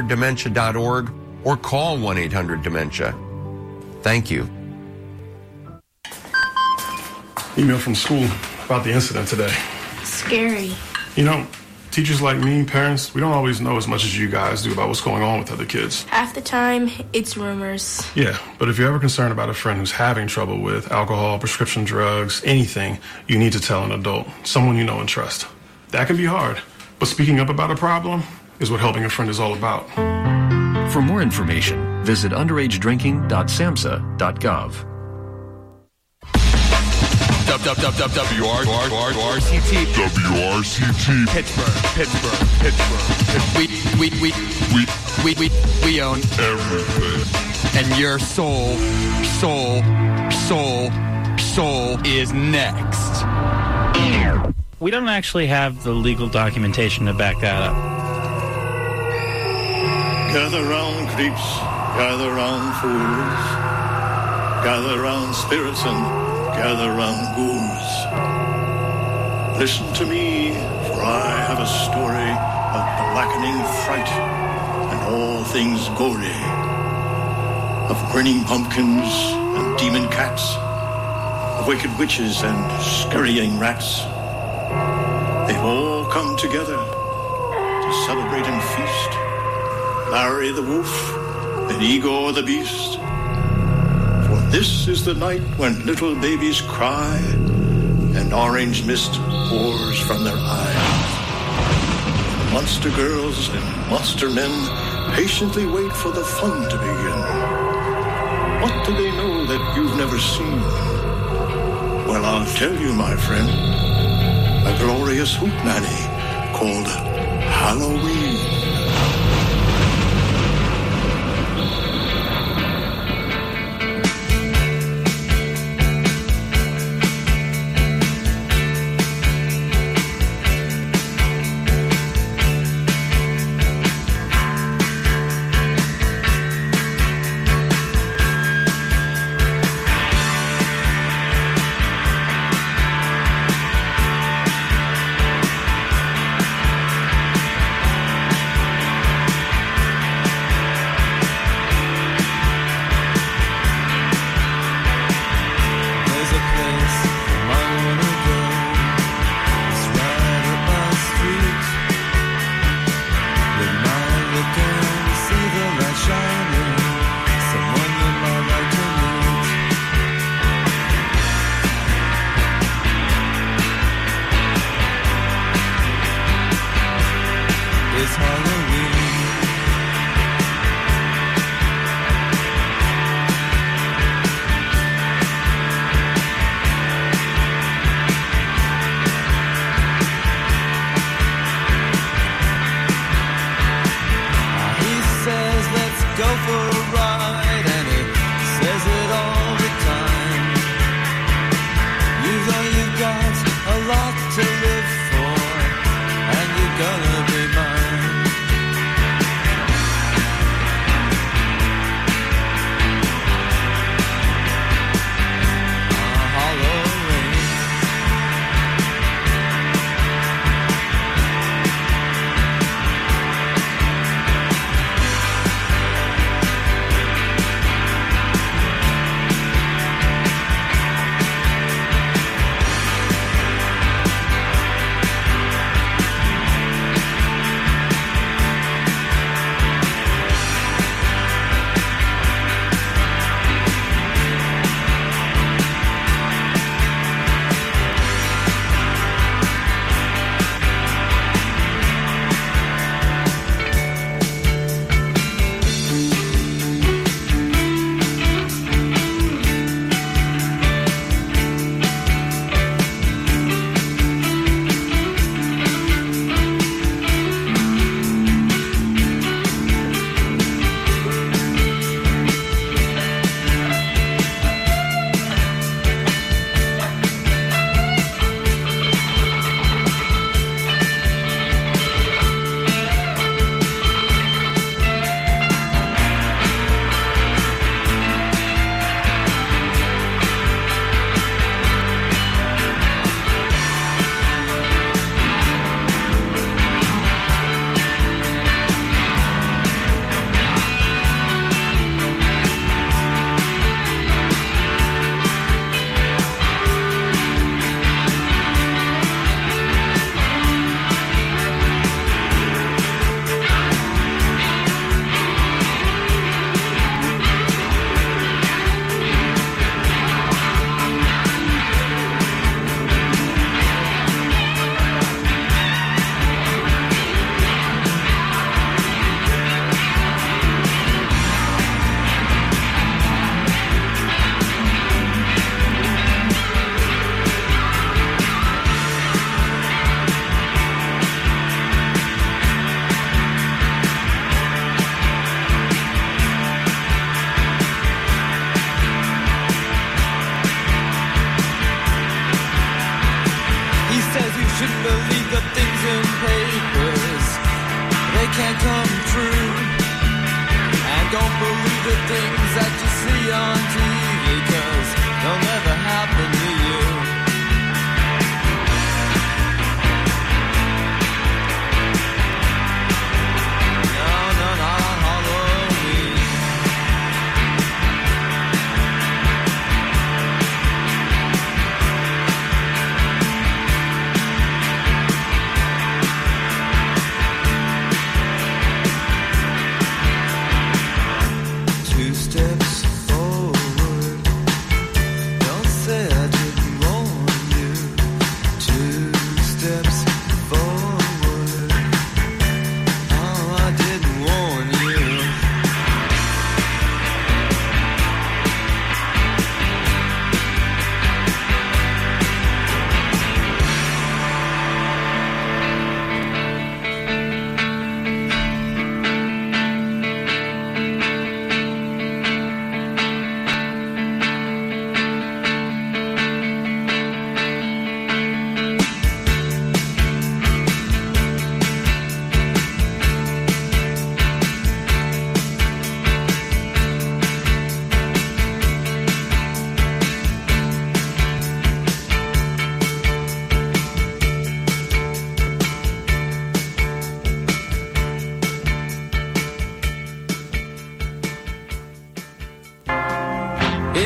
1-800-DEMENTIA.org or call 1-800-DEMENTIA. Thank you. Email from school about the incident today. Scary. You know, teachers like me, parents, we don't always know as much as you guys do about what's going on with other kids. Half the time, it's rumors. Yeah, but if you're ever concerned about a friend who's having trouble with alcohol, prescription drugs, anything, you need to tell an adult, someone you know and trust. That can be hard, but speaking up about a problem is what helping a friend is all about. For more information, visit underagedrinking.samhsa.gov. WRCT. Pittsburgh. We own everything. And your soul is next. We don't actually have the legal documentation to back that up. Gather round, creeps, gather round, fools, gather round, spirits, and gather round, ghouls. Listen to me, for I have a story of blackening fright and all things gory, of grinning pumpkins and demon cats, of wicked witches and scurrying rats. They've all come together to celebrate and feast. Larry the wolf and Igor the beast. For this is the night when little babies cry and orange mist pours from their eyes. Monster girls and monster men patiently wait for the fun to begin. What do they know that you've never seen? Well, I'll tell you, my friend. A glorious hootenanny called Halloween.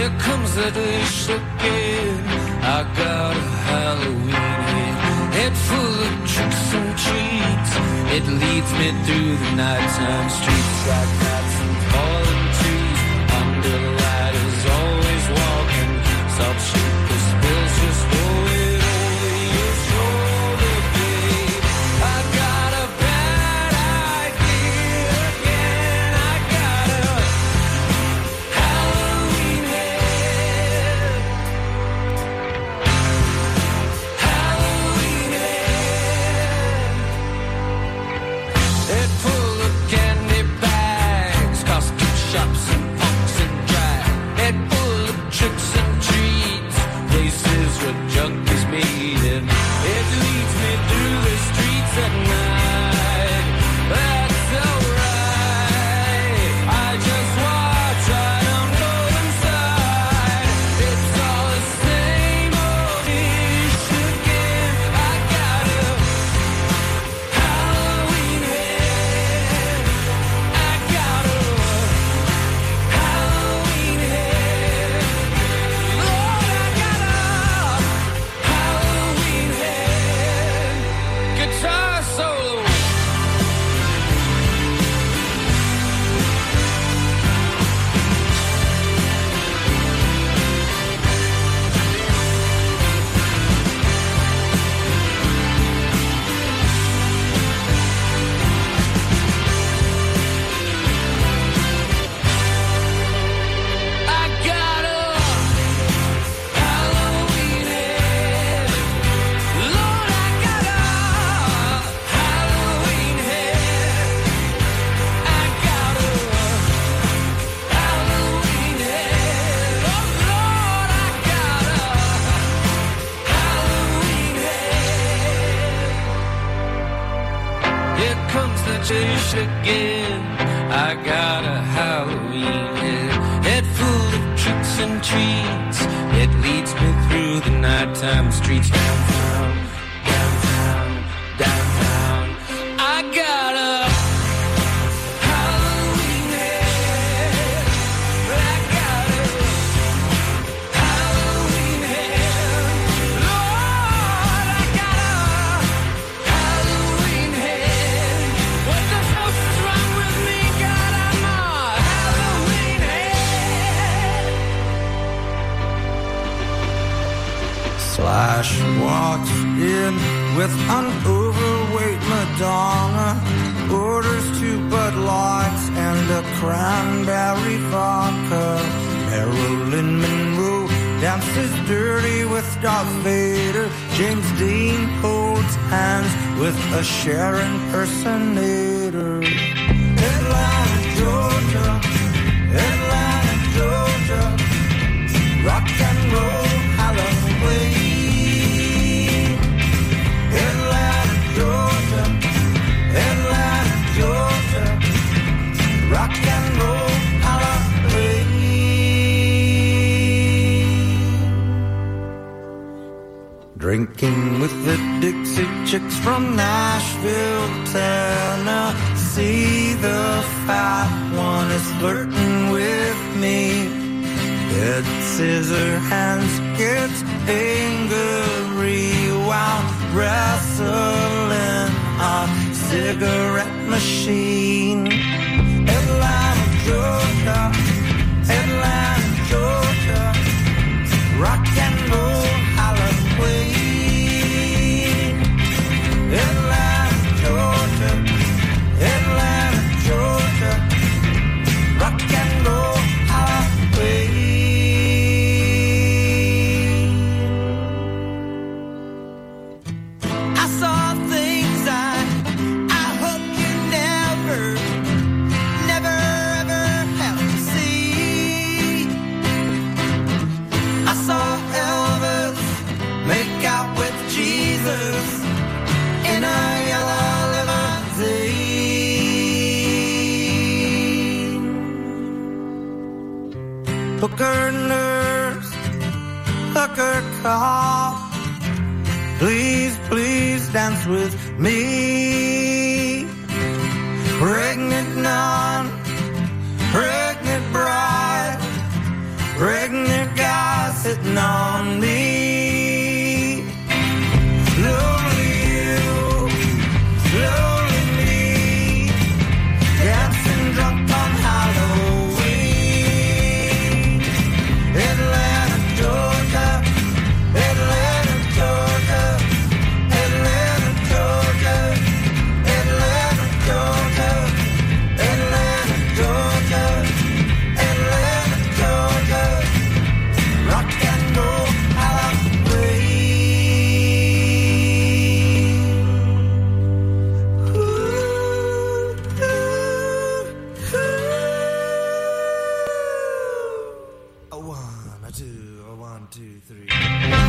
Here comes the dish again. I got a Halloween head full of tricks and treats. It leads me through the nighttime streets like cats and fallen trees. Under the light is always walking. Salt shaker spills, just throw it over your shoulder, babe. I got a bad idea again. I got a Halloween head. Halloween head. Head full of candy bags, costume shops and punks and drag. Head full of tricks and treats, places where junkies meet, and it leads me through the streets at night. That's alright. I just watch, I don't go inside. It's all the same old dish again. I got a Halloween head. I got a Halloween head. Lord, I got a Halloween head. Guitar solo. I got a Halloween head. Lord, I got a Halloween head. I got a Halloween head. Oh Lord, I got a Halloween head. Here comes the dish again. I got a Halloween head full of tricks and treats. It leads me through the nighttime streets. Downtown, downtown, downtown. I got a Halloween head. I got a Halloween head. Lord, I got a Halloween head. What the fuck is wrong with me? God, I'm a Halloween head. Slash walks in with an overweight Madonna, orders 2 Bud Lights and a cranberry vodka. Marilyn Monroe dances dirty with Darth Vader. James Dean holds hands with a Cher impersonator. Atlanta, Georgia, Atlanta, Georgia, rock and roll Halloween. Atlanta, Georgia, Atlanta, Georgia, rock and roll Halloween. Drinking with the Dixie Chicks from Nashville, Tennessee. The fat one is flirting with me. Dead scissor hands gets angry while wrestling a cigarette machine. Atlanta, Georgia, Atlanta, Georgia, rock and roll Halloween. Atlanta, Georgia, Atlanta, Georgia, rock and roll Halloween. I saw things I hope you never ever have to see. I saw Elvis make out with Jesus in a yellow limousine. Hooker nurse, hooker cop, please, please dance with me. Pregnant nun, pregnant bride, pregnant 1, 2, 3.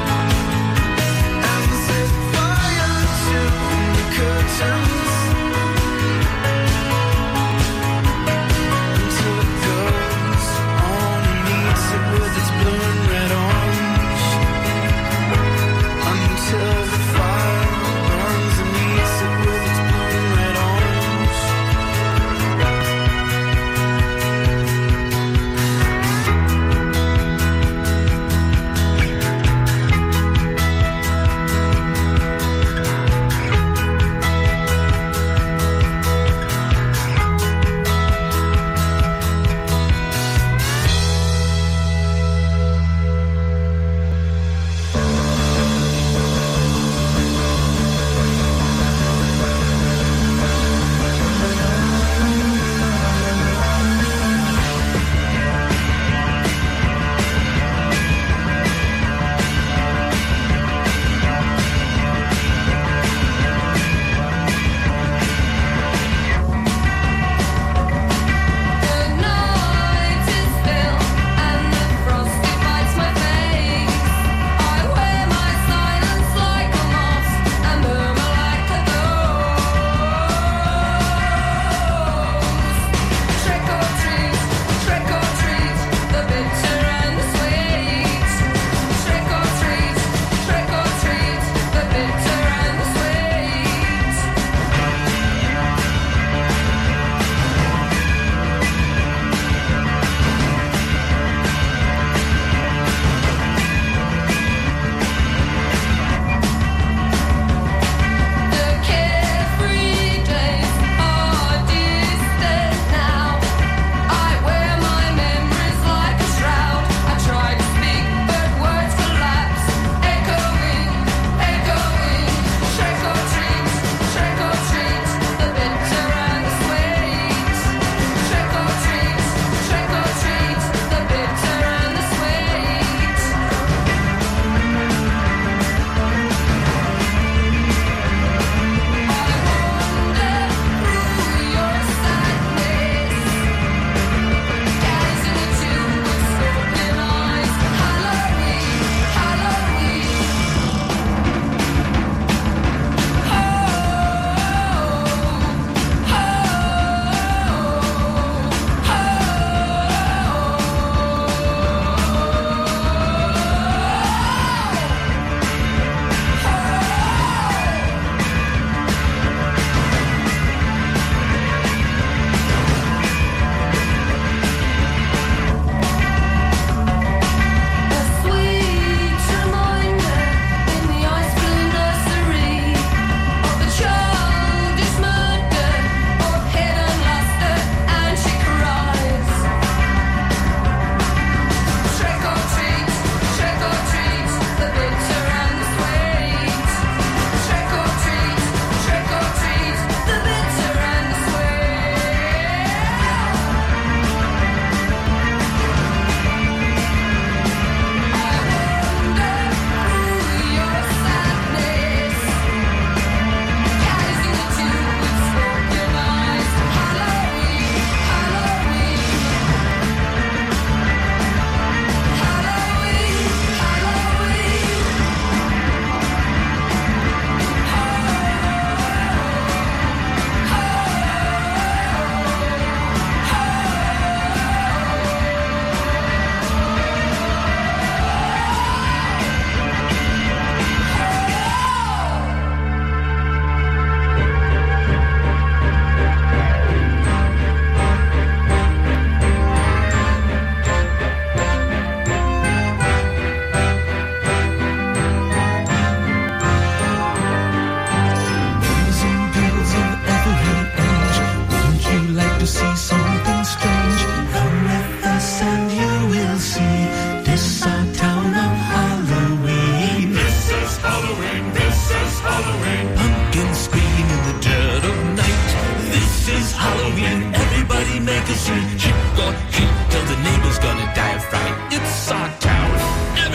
Curtains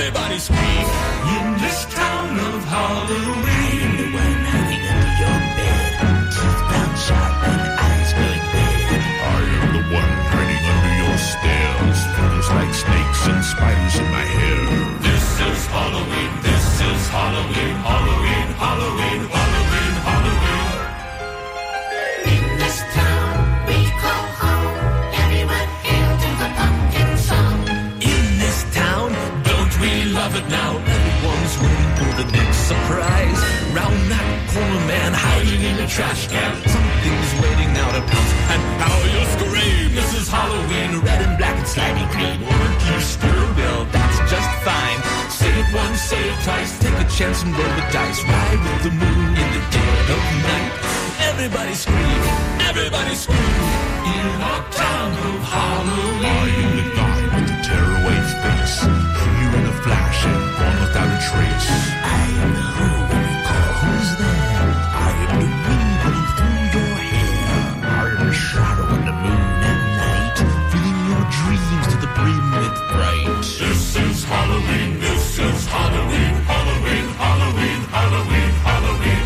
Everybody scream in this town of Halloween. The one hiding under your bed, teeth found sharp and eyes going red. I am the one hiding under your stairs, feathers like snakes and spiders in my hair. This is Halloween, this is Halloween, Halloween, Halloween, Halloween, Halloween. In this town we call home, everyone hail to the pumpkin song. In this town, don't we love it now? Everyone's waiting for the next surprise. Round that corner, man, hiding in a trash can. Something's waiting now to pounce, and how you scream. This is Halloween, red and black and slimy green. Weren't you scared? Well, that's just fine. Say it once, say it twice. Take a chance and roll the dice. Ride with the moon in the dead of night. Everybody scream, everybody scream. In our town of Halloween. I am the guy with the tearaway face, here in a flash and gone without a trace. I am the who when you call. Who's there? I am the wind blowing through your hair. I am the shadow in the moon at night, filling your dreams to the brim with fright. This is Halloween, this is Halloween, Halloween, Halloween, Halloween, Halloween.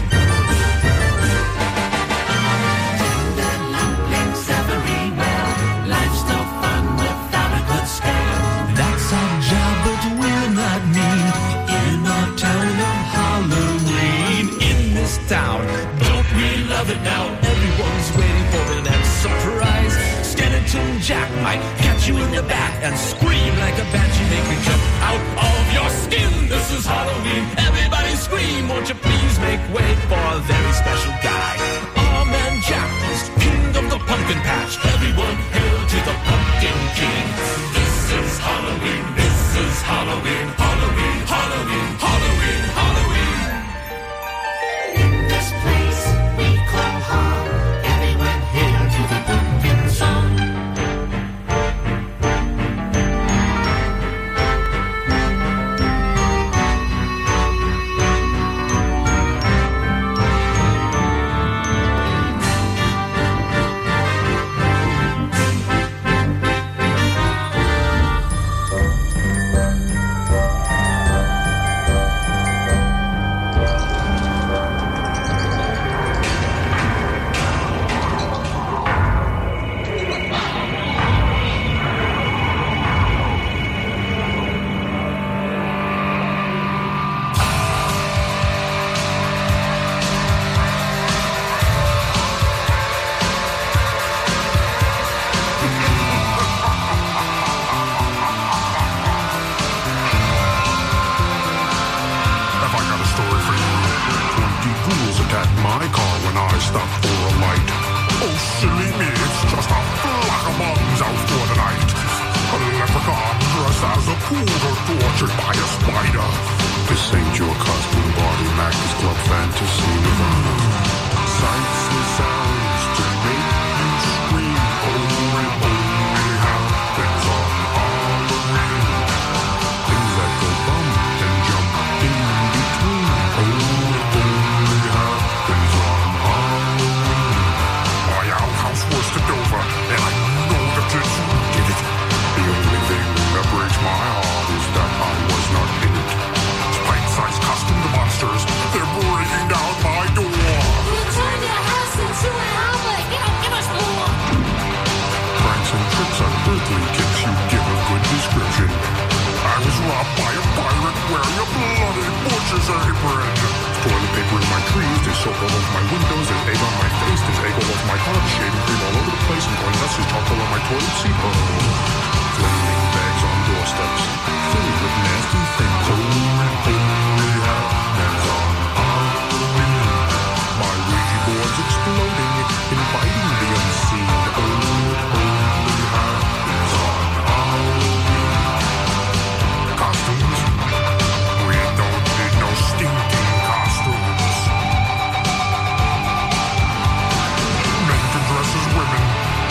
Tender lumplings everywhere. Life's no fun without a good scare. That's our job, but we're not mean. In our town of Halloween. In this town, don't we love it now? Everyone's waiting for the next surprise. Skeleton Jack might catch you in the back and scream like a banshee, make you jump out of your skin. This is Halloween, everybody scream. Won't you please make way for a very special guy? Our man Jack is king of the pumpkin patch. Everyone hail to the pumpkin king. This is Halloween, this is Halloween, Halloween, Halloween, Halloween, Halloween. In this place we call home, everyone hail to the pumpkin song.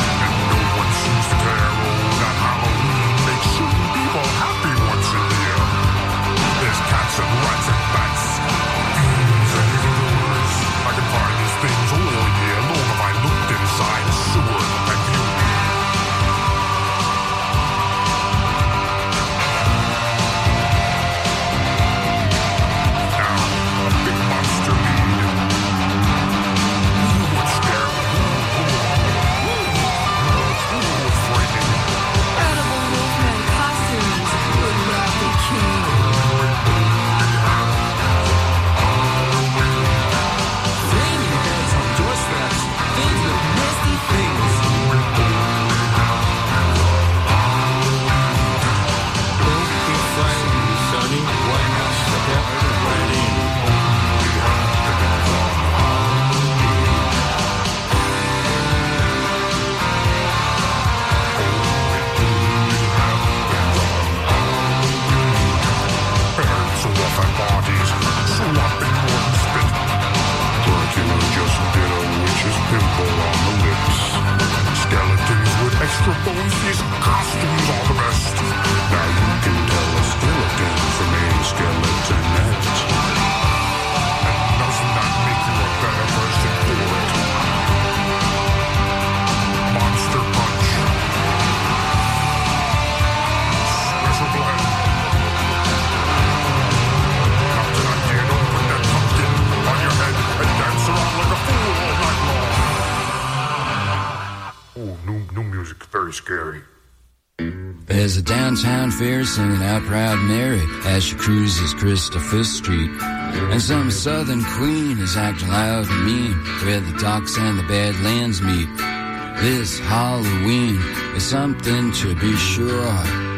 Halloween makes certain people happy once a year. downtown fair singing out Proud Mary as she cruises Christopher Street. And some southern queen is acting loud and mean where the docks and the Badlands meet. This Halloween is something to be sure,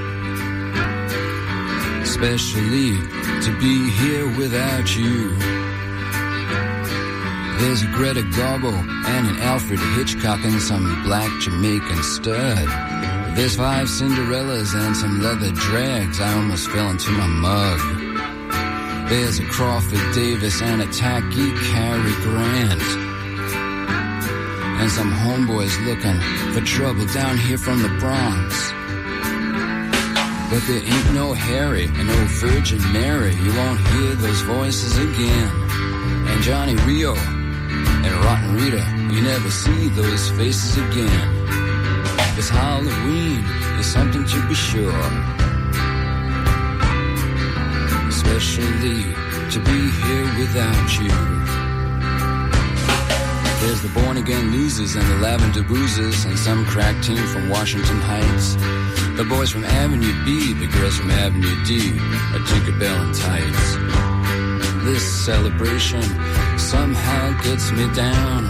especially to be here without you. There's a Greta Garbo and an Alfred Hitchcock and some black Jamaican stud. There's 5 Cinderellas and some leather drags. I almost fell into my mug. There's a Crawford Davis and a tacky Cary Grant. And some homeboys looking for trouble down here from the Bronx. But there ain't no Harry and no Virgin Mary. You won't hear those voices again. And Johnny Rio and Rotten Rita, you never see those faces again. This Halloween is something to be sure, especially to be here without you. There's the Born Again Losers and the Lavender Boozers and some crack team from Washington Heights. The boys from Avenue B, the girls from Avenue D, a Tinkerbell in tights. This celebration somehow gets me down,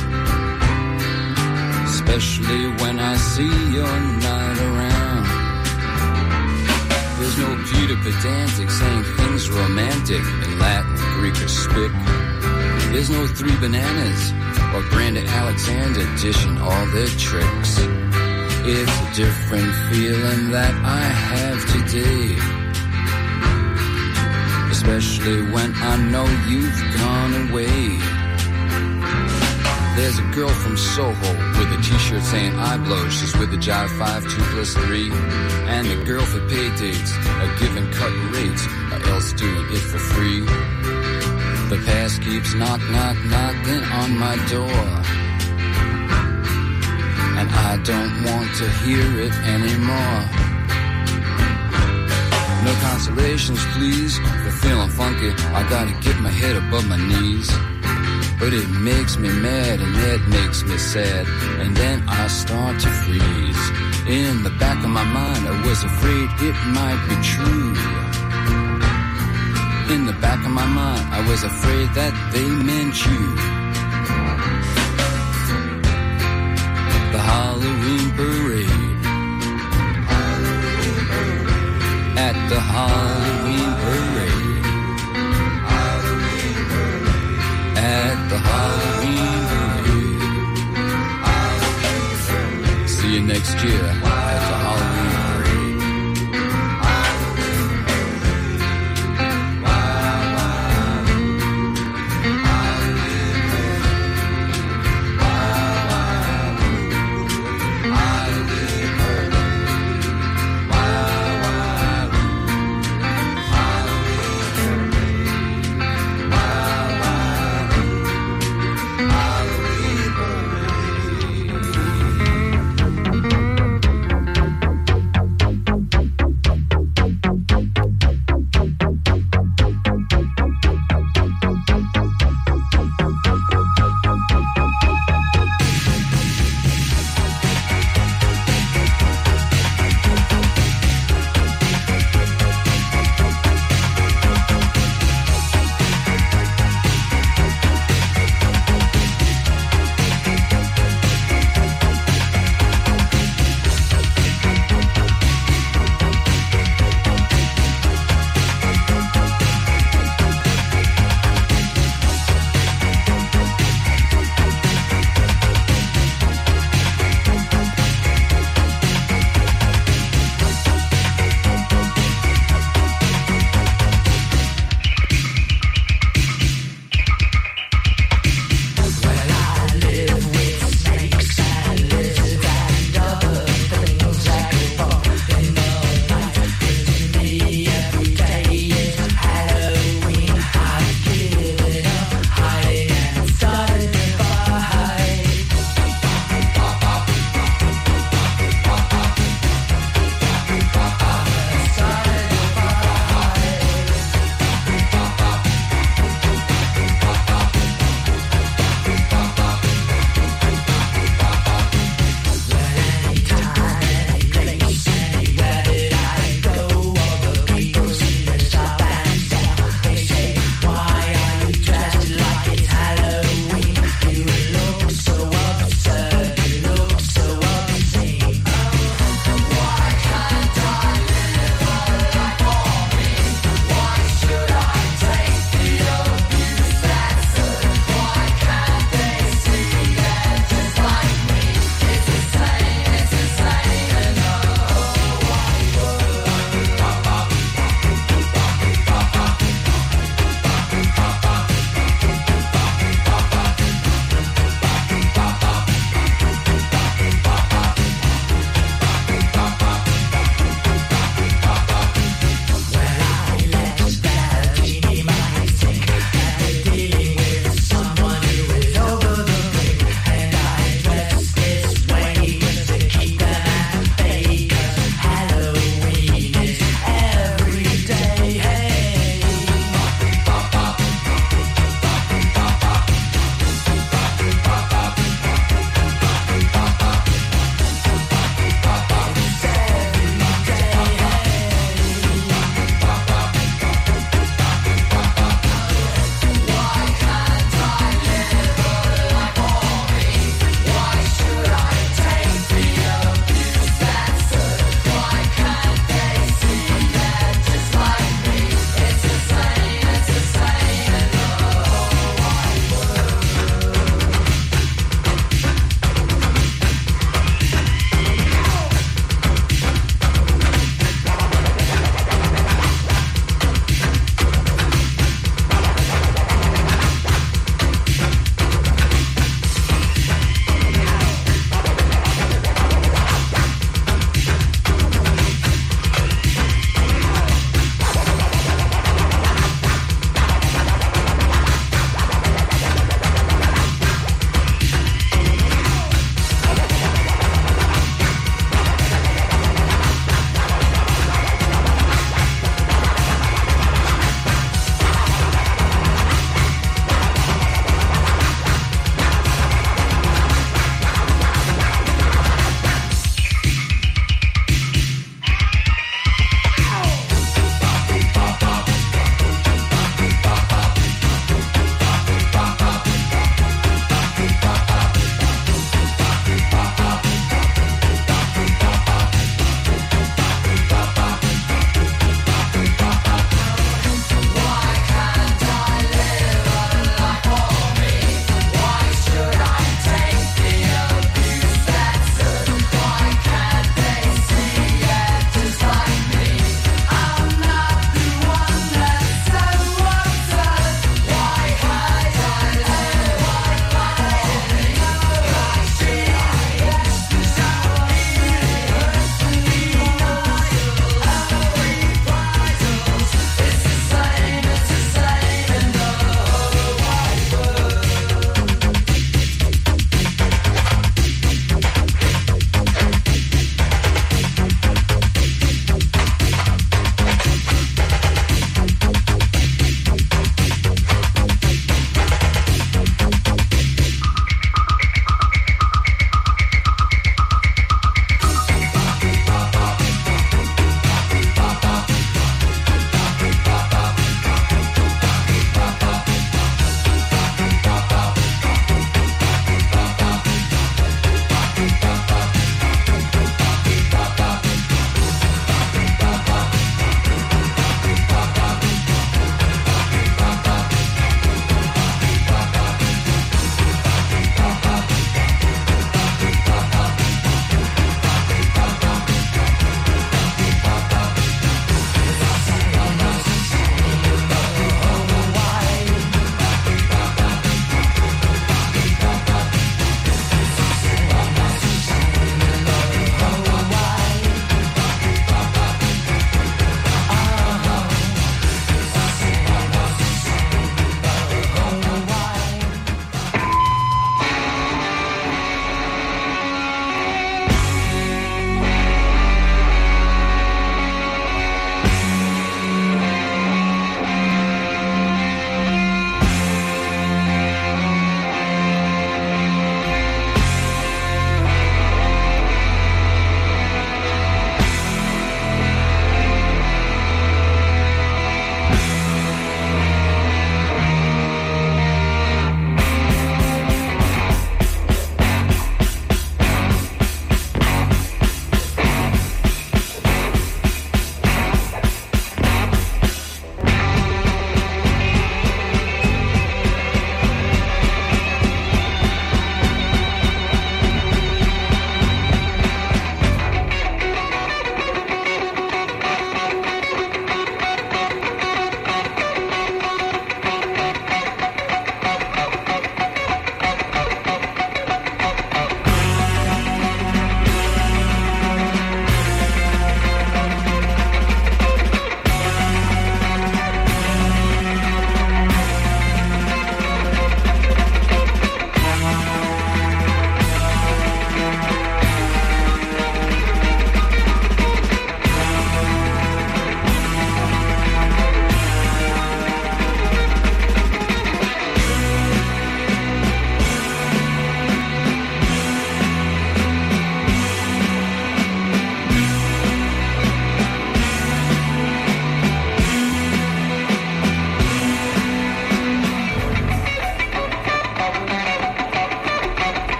especially when I see you're not around. There's no Peter Pedantic saying things romantic in Latin, Greek, or Spic. There's no 3 Bananas or Brandon Alexander dishing all their tricks. It's a different feeling that I have today, especially when I know you've gone away. There's a girl from Soho with a t-shirt saying I blow. She's with the Jive 5, 2 plus 3. And the girl for pay dates are giving cut rates or else doing it for free. The past keeps knocking on my door, and I don't want to hear it anymore. No consolations, please, for feeling funky. I gotta get my head above my knees. But it makes me mad and it makes me sad, and then I start to freeze. In the back of my mind, I was afraid it might be true. In the back of my mind, I was afraid that they meant you. The Halloween parade. At the Halloween parade. At the Halloween parade. See you next year at the Halloween parade.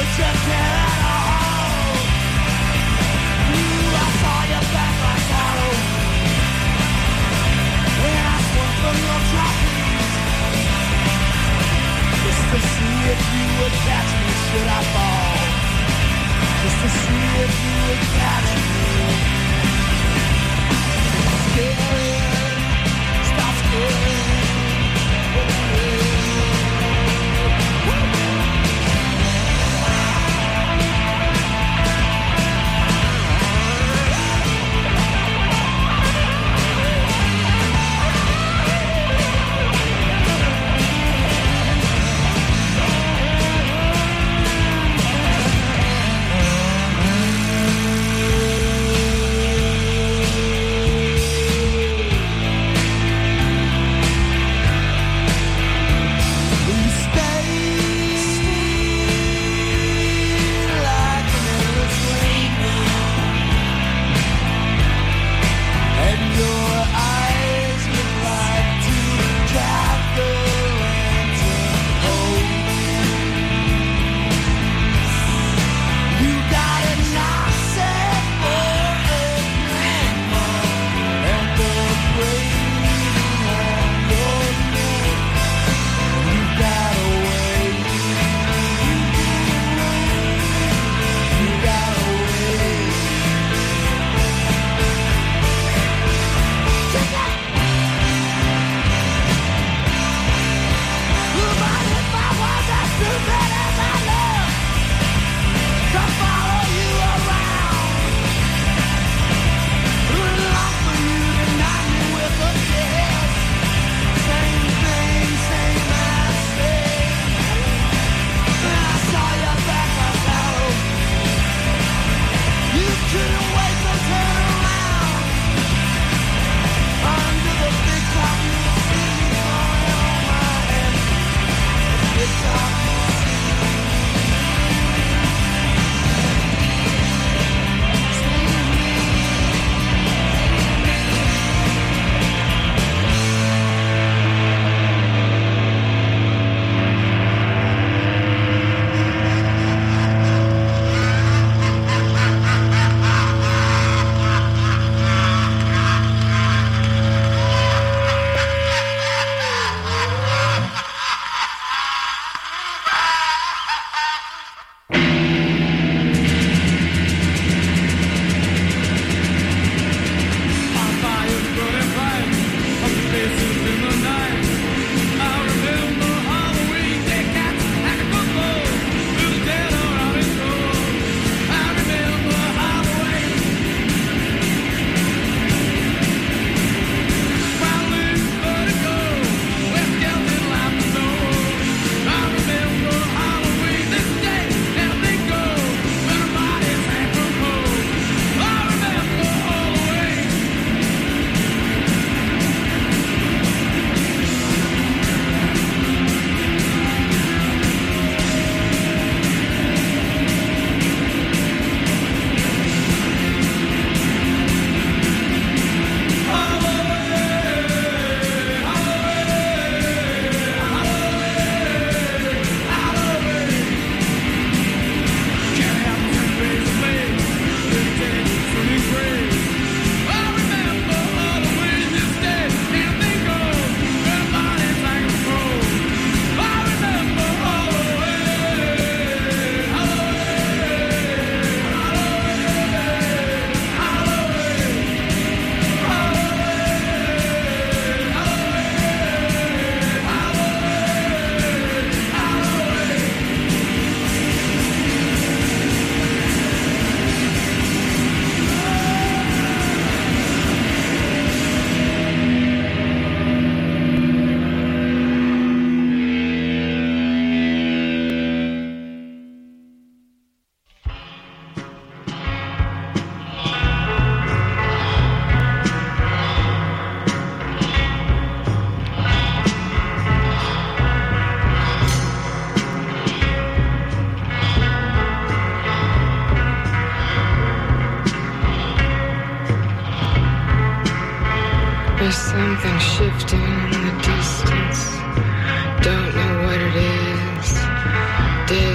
There's something shifting in the distance. Don't know what it is. Days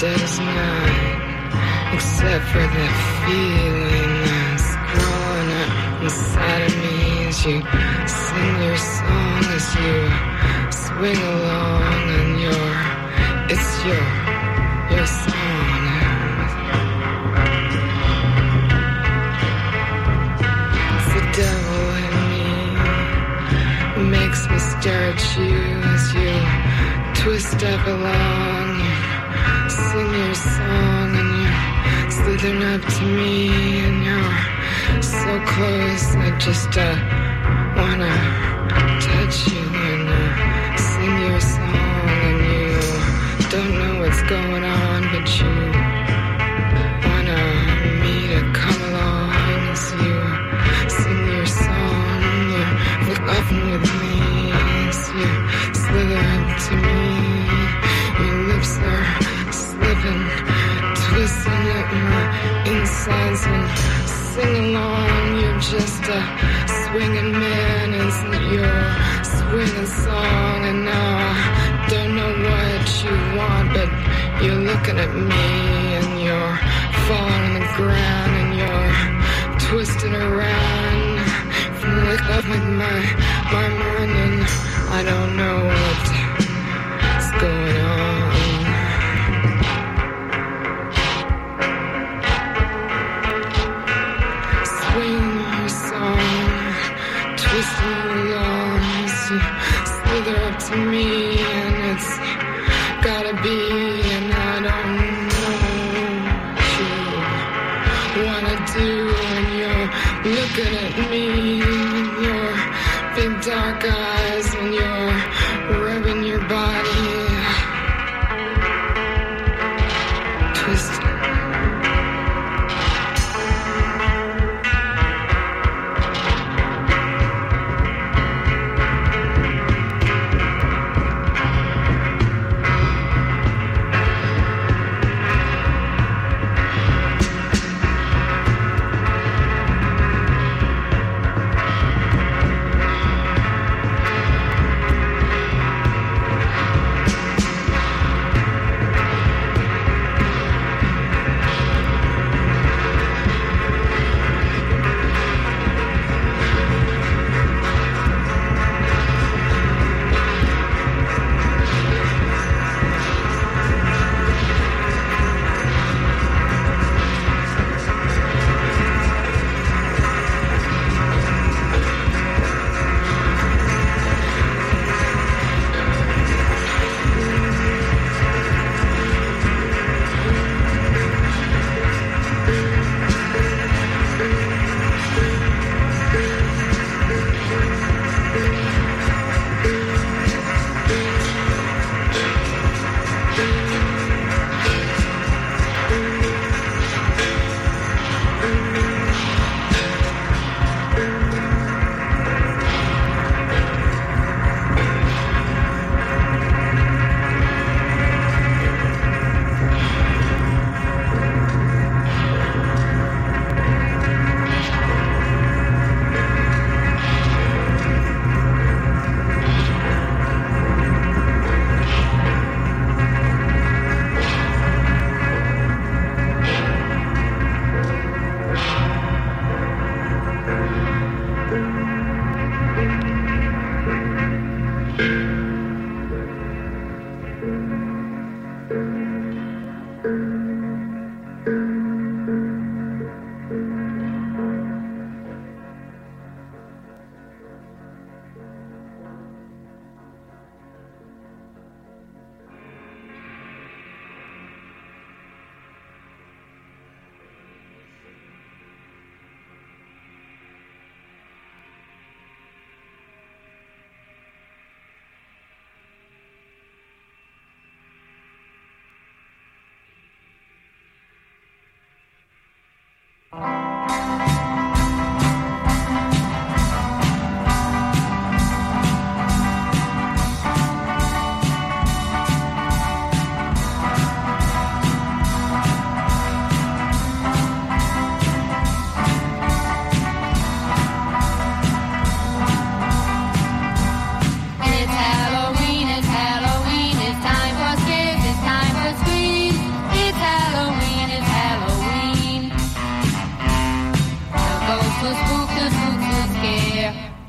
dead as night, except for that feeling that's crawling up inside of me as you sing your song, as you swing along, and it's your song. It's the devil in me, makes me stare at you as you twist up along, you sing your song, and you slither up to me, and you're so close, I just wanna touch you and sing your song, and you don't know what's going on, but you wanna me to come along as you sing your song, you look up with me as you slither up to me, your lips are slipping, twisting at my insides, and sing along, you're just a swinging man, isn't your swinging song, and now I don't know what you want, but you're looking at me, and you're falling on the ground, and you're twisting around, look up with my mind, and I don't know what's going on. Swing your song, twisting along, as you slither up to me, and it's gotta be, and I don't know what you wanna do, and you're looking at me with your big dark eyes, and you're rubbing your body, twisting. It's Halloween, it's time for scares, it's time for screams.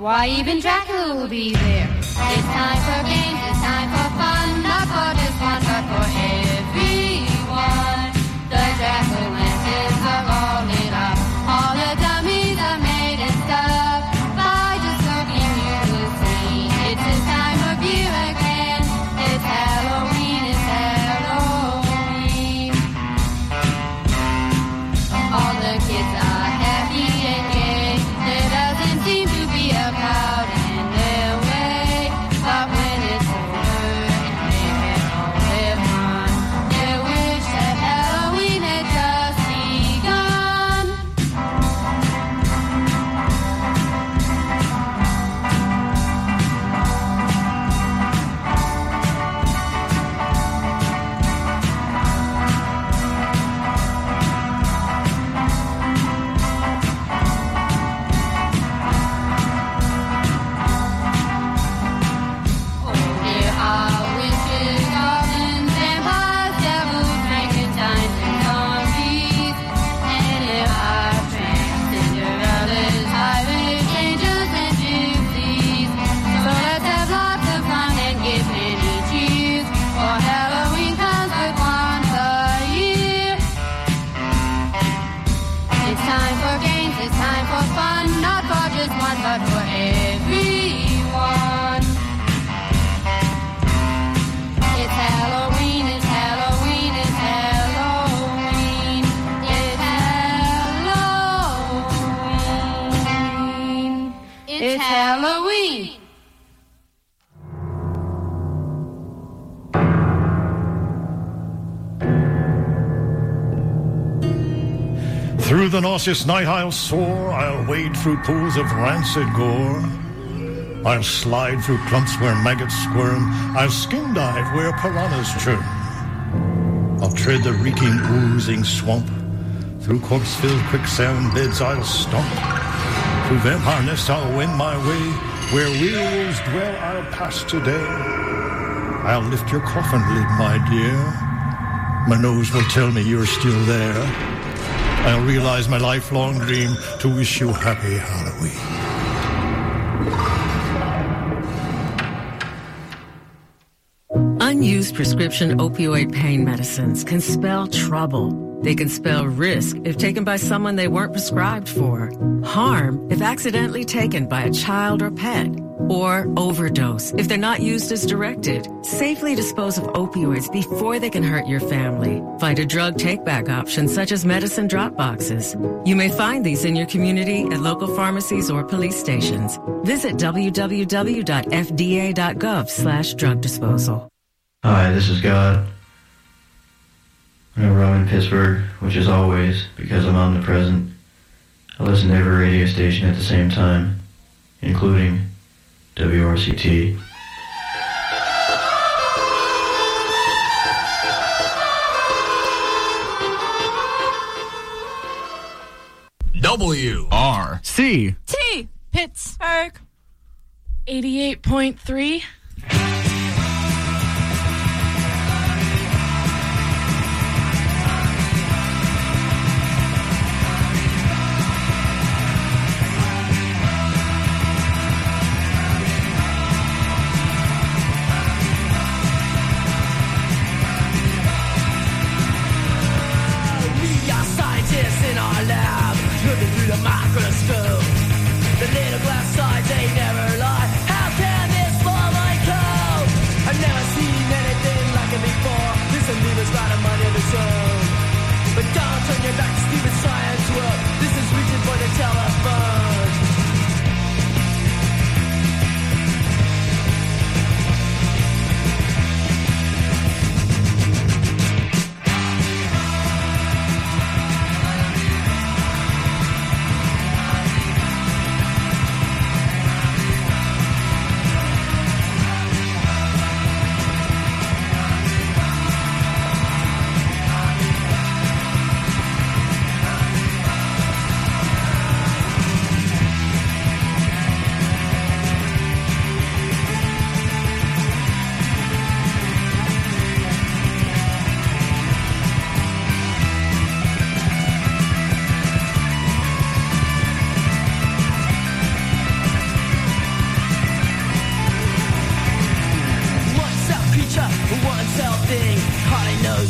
Why, even Dracula will be there. It's time for games, it's time for fun, not for just one, but for everyone. The jack-o'-lanterns are all lit up, all the dummies are made and stuff. By just looking you will see, it's this time of year again. It's Halloween, it's Halloween. All the kids are happy and gay, there doesn't seem to be a cloud in their way. But when it's over and they have all their fun, they wish that Halloween had just begun. There are witches, goblins, vampires, devils, Frankensteins, and zombies. And there are tramps, Cinderellas, pirates, angels, and gypsies. So let's have lots of fun and give many cheers, for Halloween comes but once a year. It's time for games, it's time for fun, not for just one, but for everyone. It's Halloween, it's Halloween, it's Halloween. It's Halloween. It's Halloween. Through the nauseous night I'll soar, I'll wade through pools of rancid gore. I'll slide through clumps where maggots squirm, I'll skin dive where piranhas churn. I'll tread the reeking, oozing swamp, through corpse-filled quicksand beds I'll stomp. Through vampire nests I'll wend my way, where werewolves dwell I'll pass today. I'll lift your coffin lid, my dear, my nose will tell me you're still there. I'll realize my lifelong dream to wish you happy Halloween. Unused prescription opioid pain medicines can spell trouble. They can spell risk if taken by someone they weren't prescribed for, harm if accidentally taken by a child or pet, or overdose if they're not used as directed. Safely dispose of opioids before they can hurt your family. Find a drug take-back option such as medicine drop boxes. You may find these in your community at local pharmacies or police stations. Visit www.fda.gov/drug disposal. Hi, this is God. Whenever I'm in Pittsburgh, which is always because I'm omnipresent, I listen to every radio station at the same time, including WRCT. WRC T. Pittsburgh. 88.3. In our lab, looking through the microscope. The little glass sides, they never lie. How can this falling cold? I've never seen anything like it before. This amoeba's got a mind of its own. But don't turn your back to stupid science world. This is reaching for the telephone.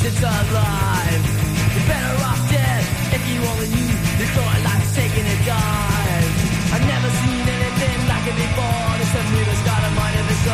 it's a lie.